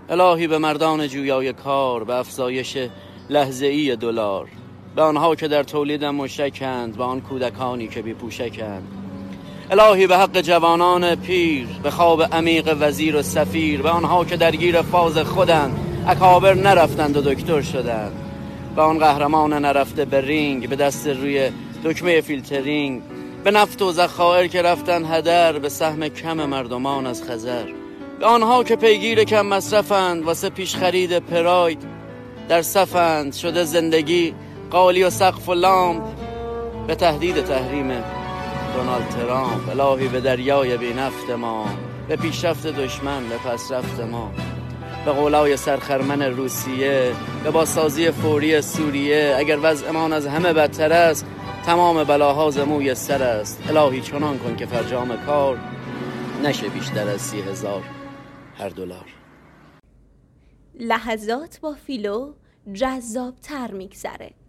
الهی به مردان جویای کار، به افزایش لحظه‌ای دلار، به آنها که در تولیدم مشکند، به آن کودکانی که بی پوشکند. الهی به حق جوانان پیر، به خواب عمیق وزیر و سفیر، به آنها که درگیر فاز خودند، اکابر نرفتند و دکتر شدند، به آن قهرمان نرفته به رینگ، به دست روی دکمه فیلترینگ، به نفت و ذخایر که رفتن هدر، به سهم کم مردمان از خزر، به آنها که پیگیر کم مصرفند، واسه پیش خرید پراید در صفند، شده زندگی قالی و سقف و لامپ به تهدید تحریم دونالد ترامپ. الهی به دریای بی نفت ما، به پیشرفت دشمن، به پسرفت ما، به قولای سرخرمن روسیه، به بازسازی فوری سوریه. اگر وضعمان از همه بدتر است، تمام بلاها ز موی سر است. الهی چنان کن که فرجام کار نشه بیشتر از 30,000 هر دلار. لحظات با فیلو جذاب‌تر می‌گذره.